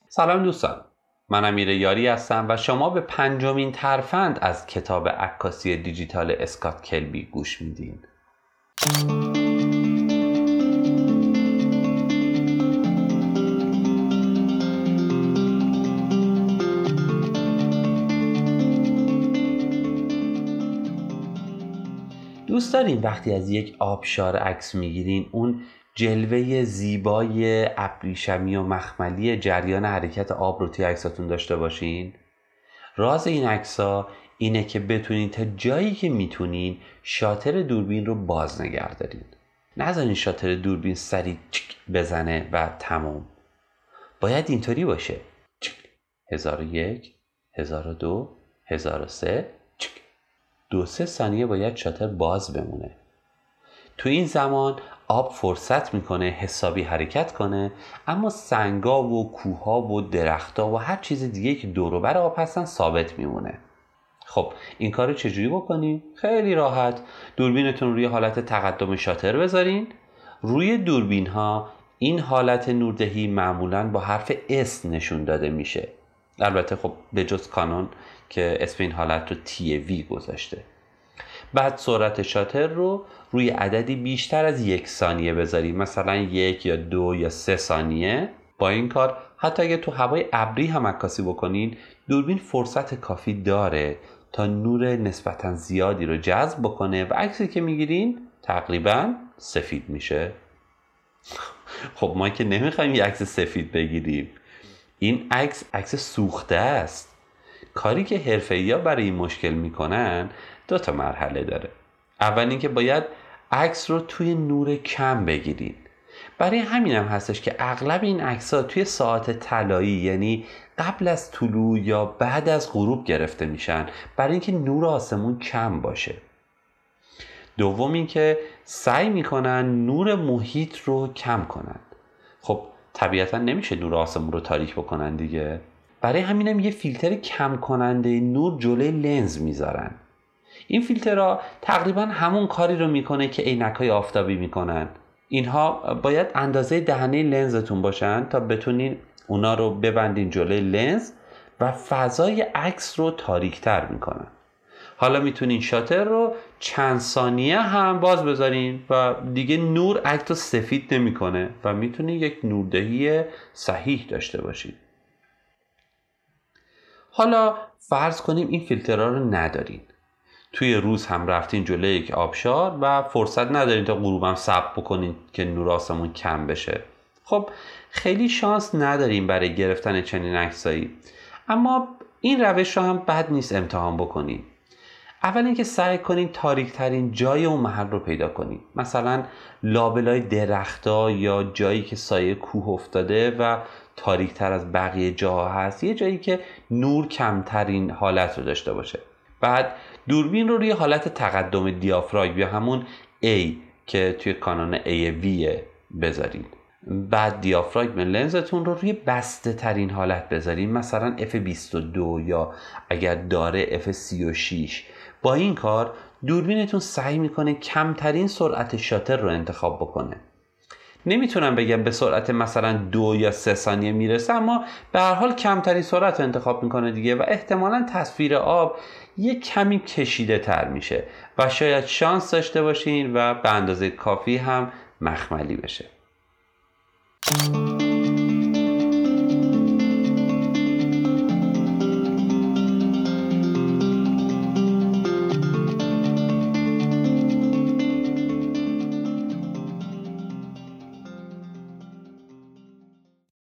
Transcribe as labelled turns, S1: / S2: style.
S1: سلام دوستان، من امیر یاری هستم و شما به 5مین ترفند از کتاب عکاسی دیجیتال اسکات کلبی گوش میدین. دوست دارین وقتی از یک آبشار عکس میگیرین اون جلوه زیبای ابریشمی و مخملی جریان حرکت آب رو توی عکساتون داشته باشین؟ راز این عکس‌ها اینه که بتونین تا جایی که میتونین شاتر دوربین رو باز نگه دارین. نذارین شاتر دوربین سریع چک بزنه و تموم. باید اینطوری باشه. 1001 1002 1003 2-3 ثانیه باید شاتر باز بمونه. تو این زمان آب فرصت میکنه حسابی حرکت کنه، اما سنگا و کوها و درختا و هر چیز دیگه که دور و بر آب هستن ثابت میمونه. خب این کارو چجوری بکنیم؟ خیلی راحت. دوربینتون روی حالت تقدم شاتر بذارین. روی دوربین ها این حالت نوردهی معمولاً با حرف S نشون داده میشه. البته خب به جز کانون که اسم این حالت رو TAV گذاشته. بعد سرعت شاتر رو روی عددی بیشتر از 1 ثانیه بذاریم، مثلا 1 یا 2 یا 3 ثانیه. با این کار حتی اگه تو هوای ابری هم عکاسی بکنین، دوربین فرصت کافی داره تا نور نسبتا زیادی رو جذب بکنه و عکسی که میگیرین تقریبا سفید میشه. خب ما که نمیخوایم یه عکس سفید بگیریم، این عکس سوخته است. کاری که حرفه‌ای‌ها برای این مشکل میکنن 2 مرحله داره. اول اینکه باید عکس رو توی نور کم بگیرین. برای همین هم هستش که اغلب این عکس‌ها توی ساعات طلایی، یعنی قبل از طلوع یا بعد از غروب گرفته میشن، برای اینکه نور آسمون کم باشه. دوم اینکه سعی میکنن نور محیط رو کم کنن. خب طبیعتا نمیشه نور آسمون رو تاریک بکنن دیگه. برای همینم یه فیلتر کم کننده نور جلوی لنز میذارن. این فیلترها تقریبا همون کاری رو میکنه که عینک‌های آفتابی میکنن. اینها باید اندازه دهنه لنزتون باشن تا بتونین اونا رو ببندین جلوی لنز و فضای عکس رو تاریک‌تر میکنن. حالا میتونین شاتر رو چند ثانیه هم باز بذارین و دیگه نور عکس رو سفید نمیکنه و میتونین یک نوردهی صحیح داشته باشین. حالا فرض کنیم این فیلترها رو ندارین. توی روز هم رفتین جلوی یک آبشار و فرصت ندارین تا غروب هم صبر بکنین که نور آسمون کم بشه. خب خیلی شانس ندارین برای گرفتن چنین عکسایی، اما این روش رو هم بد نیست امتحان بکنین. اول اینکه سعی کنین تاریک ترین جای اون محل رو پیدا کنین، مثلا لابلای درختا یا جایی که سایه کوه افتاده و تاریک تر از بقیه جاها هست، یه جایی که نور کمترین حالت رو داشته باشه. بعد دوربین رو روی حالت تقدم دیافراگم یا همون A که توی کانون AV بذارین. بعد دیافراگم لنزتون رو روی بسته ترین حالت بذارین، مثلا F22 یا اگر داره F36. با این کار دوربینتون سعی میکنه کمترین سرعت شاتر رو انتخاب بکنه. نمیتونم بگم به سرعت مثلا 2 یا 3 ثانیه میرسه، اما به هر حال کمترین سرعت رو انتخاب میکنه دیگه و احتمالاً تصویر آب یک کمی کشیده تر میشه و شاید شانس داشته باشین و به اندازه کافی هم مخملی بشه.